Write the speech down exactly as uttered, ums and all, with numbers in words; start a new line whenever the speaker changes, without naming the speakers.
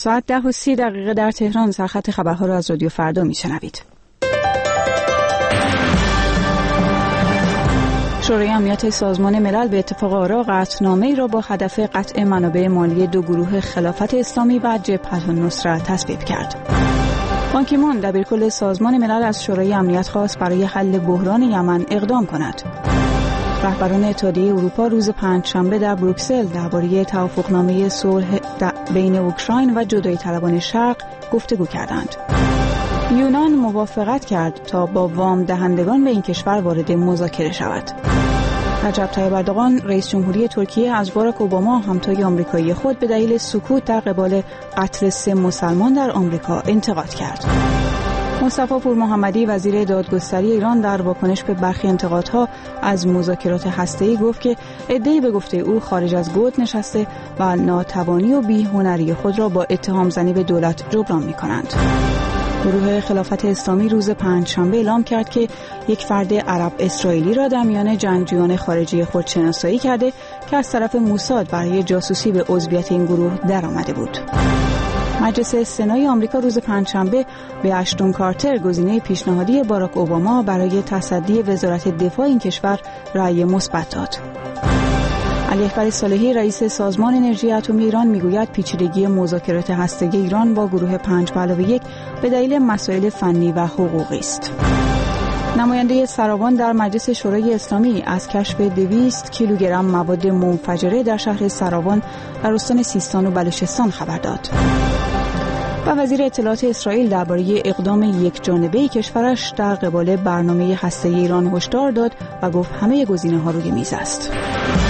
ساعت ده و سی دقیقه در تهران سرخط خبرها را از رادیو فردا میشنوید. شورای امنیت سازمان ملل به اتفاق آرا قطعنامه‌ای را با هدف قطع منابع مالی دو گروه خلافت اسلامی و جبهة النصرة تصویب کرد. بان کی مون دبیرکل سازمان ملل از شورای امنیت خواست برای حل بحران یمن اقدام کند. رهبران اتحادیه اروپا روز پنجشنبه در بروکسل درباره توافقنامه صلح بین اوکراین و جدایی طلبان شرق گفتگو کردند. یونان موافقت کرد تا با وام دهندگان به این کشور وارد مذاکره شود. رجب طیب اردوغان رئیس جمهوری ترکیه از باراک اوباما همتای آمریکایی خود به دلیل سکوت در قبال قتل سه مسلمان در آمریکا انتقاد کرد. مصطفی پورمحمدی وزیر دادگستری ایران در واکنش به برخی انتقادها از مذاکرات هسته‌ای گفت که عده‌ای به گفته او خارج از گود نشسته و ناتوانی و بی‌هنری خود را با اتهام زنی به دولت جبران می‌کنند. گروه خلافت اسلامی روز پنجشنبه اعلام کرد که یک فرد عرب اسرائیلی را در میان جنگجویان خارجی خود شناسایی کرده که از طرف موساد برای جاسوسی به عضویت این گروه درآمده بود. مجلس سنای آمریکا روز پنجشنبه به اشتون کارتر گزینه پیشنهادی باراک اوباما برای تصدی وزارت دفاع این کشور رأی مثبت داد. علی اکبر صالحی رئیس سازمان انرژی اتمی ایران میگوید پیچیدگی مذاکرات هسته‌ای ایران با گروه پنج به علاوه یک به دلیل مسائل فنی و حقوقی است. نماینده سراوان در مجلس شورای اسلامی از کشف دویست کیلوگرم مواد منفجره در شهر سراوان در استان سیستان و بلوچستان خبر داد. و وزیر اطلاعات اسرائیل درباره اقدام یک جانبه کشورش در قبال برنامه هسته‌ای ایران هشدار داد و گفت همه گزینه‌ها روی میز است.